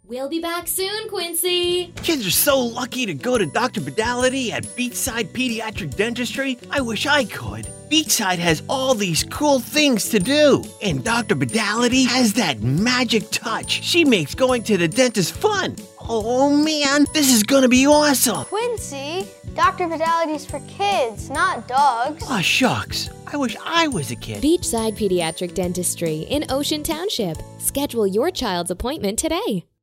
We'll be back soon, Quincy. Kids are so lucky to go to Dr. Badality at Beachside Pediatric Dentistry. I wish I could. Beachside has all these cool things to do. And Dr. Badality has that magic touch. She makes going to the dentist fun. Oh man, this is gonna be awesome. Quincy, Dr. Badality's for kids, not dogs. Aw, shucks. I wish I was a kid. Beachside Pediatric Dentistry in Ocean Township. Schedule your child's appointment today.